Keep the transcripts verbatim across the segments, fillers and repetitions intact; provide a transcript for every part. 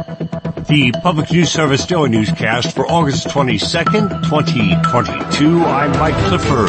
The Public News Service Daily Newscast for August twenty-second, twenty twenty-two. I'm Mike Clifford.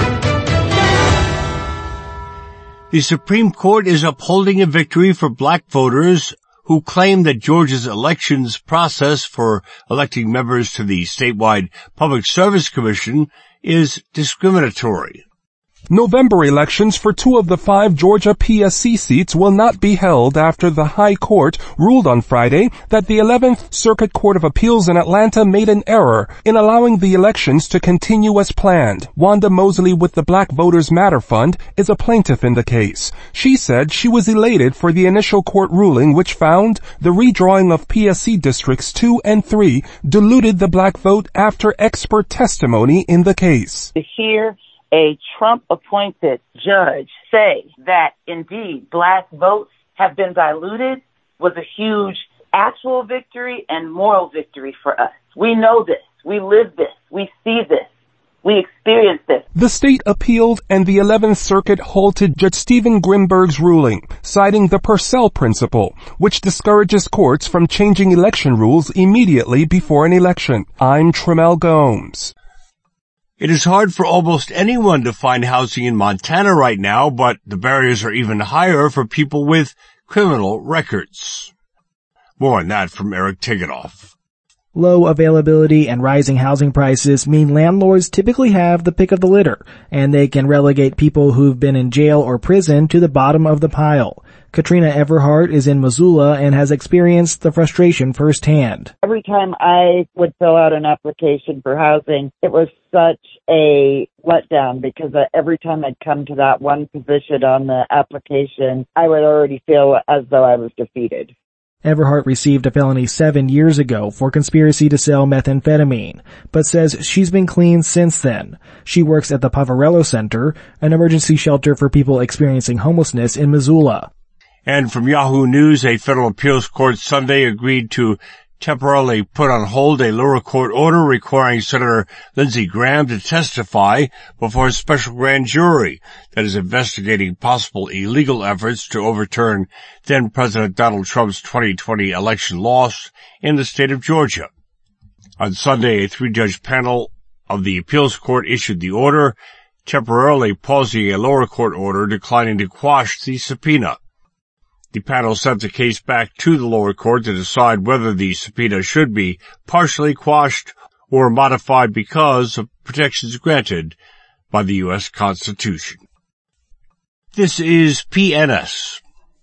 The Supreme Court is upholding a victory for black voters who claim that Georgia's elections process for electing members to the statewide Public Service Commission is discriminatory. November elections for two of the five Georgia P S C seats will not be held after the High Court ruled on Friday that the eleventh Circuit Court of Appeals in Atlanta made an error in allowing the elections to continue as planned. Wanda Mosley with the Black Voters Matter Fund is a plaintiff in the case. She said she was elated for the initial court ruling which found the redrawing of P S C districts two and three diluted the black vote after expert testimony in the case. Here, a Trump-appointed judge say that indeed black votes have been diluted was a huge actual victory and moral victory for us. We know this. We live this. We see this. We experience this. The state appealed and the eleventh Circuit halted Judge Stephen Grimberg's ruling, citing the Purcell principle, which discourages courts from changing election rules immediately before an election. I'm Tremel Gomes. It is hard for almost anyone to find housing in Montana right now, but the barriers are even higher for people with criminal records. More on that from Eric Tiganoff. Low availability and rising housing prices mean landlords typically have the pick of the litter, and they can relegate people who've been in jail or prison to the bottom of the pile. Katrina Everhart is in Missoula and has experienced the frustration firsthand. Every time I would fill out an application for housing, it was such a letdown because every time I'd come to that one position on the application, I would already feel as though I was defeated. Everhart received a felony seven years ago for conspiracy to sell methamphetamine, but says she's been clean since then. She works at the Pavarello Center, an emergency shelter for people experiencing homelessness in Missoula. And from Yahoo News, a federal appeals court Sunday agreed to temporarily put on hold a lower court order requiring Senator Lindsey Graham to testify before a special grand jury that is investigating possible illegal efforts to overturn then-President Donald Trump's twenty twenty election loss in the state of Georgia. On Sunday, a three-judge panel of the appeals court issued the order, temporarily pausing a lower court order declining to quash the subpoena. The panel sent the case back to the lower court to decide whether the subpoena should be partially quashed or modified because of protections granted by the U S Constitution. This is P N S.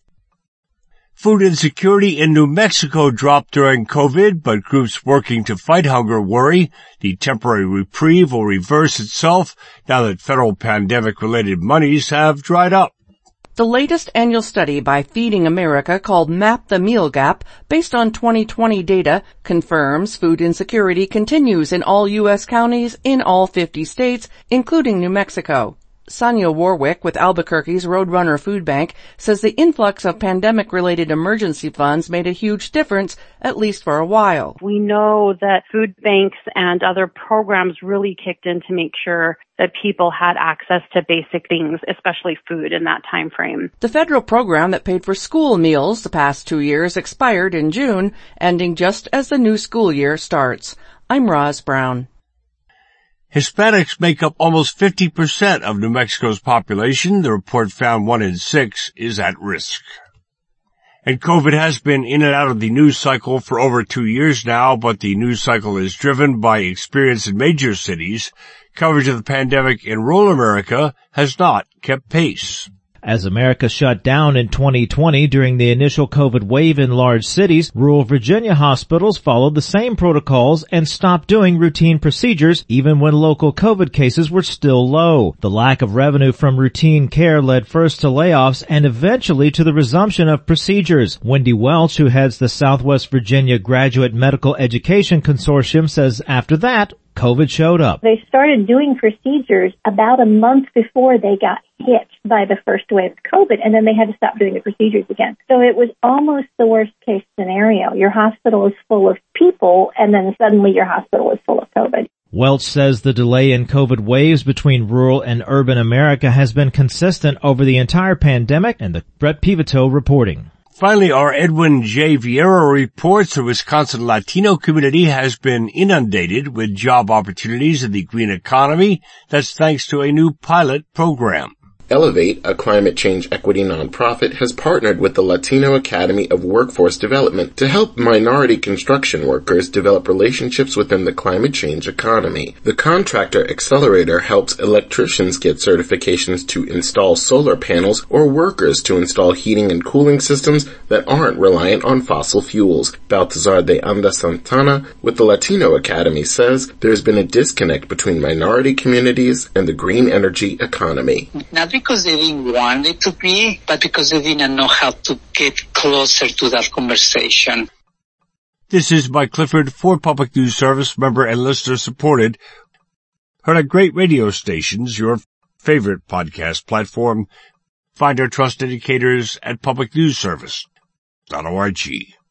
Food insecurity in New Mexico dropped during COVID, but groups working to fight hunger worry the temporary reprieve will reverse itself now that federal pandemic-related monies have dried up. The latest annual study by Feeding America, called Map the Meal Gap, based on twenty twenty data, confirms food insecurity continues in all U S counties in all fifty states, including New Mexico. Sonia Warwick with Albuquerque's Roadrunner Food Bank says the influx of pandemic-related emergency funds made a huge difference, at least for a while. We know that food banks and other programs really kicked in to make sure that people had access to basic things, especially food, in that time frame. The federal program that paid for school meals the past two years expired in June, ending just as the new school year starts. I'm Roz Brown. Hispanics make up almost fifty percent of New Mexico's population. The report found one in six is at risk. And COVID has been in and out of the news cycle for over two years now, but the news cycle is driven by experience in major cities. Coverage of the pandemic in rural America has not kept pace. As America shut down in twenty twenty during the initial COVID wave in large cities, rural Virginia hospitals followed the same protocols and stopped doing routine procedures even when local COVID cases were still low. The lack of revenue from routine care led first to layoffs and eventually to the resumption of procedures. Wendy Welch, who heads the Southwest Virginia Graduate Medical Education Consortium, says after that, COVID showed up. They started doing procedures about a month before they got hit by the first wave of COVID, and then they had to stop doing the procedures again. So it was almost the worst case scenario. Your hospital is full of people, and then suddenly your hospital is full of COVID. Welch says the delay in COVID waves between rural and urban America has been consistent over the entire pandemic, and the Brett Pivotal reporting. Finally, our Edwin J. Vieira reports the Wisconsin Latino community has been inundated with job opportunities in the green economy. That's thanks to a new pilot program. Elevate, a climate change equity nonprofit, has partnered with the Latino Academy of Workforce Development to help minority construction workers develop relationships within the climate change economy. The Contractor Accelerator helps electricians get certifications to install solar panels or workers to install heating and cooling systems that aren't reliant on fossil fuels. Baltazar de Anda Santana with the Latino Academy says there's been a disconnect between minority communities and the green energy economy. Not because they didn't want it to be, but because they didn't know how to get closer to that conversation. This is Mike Clifford for Public News Service, member and listener supported. Heard at great radio stations, your favorite podcast platform. Find our trust indicators at public news service dot org.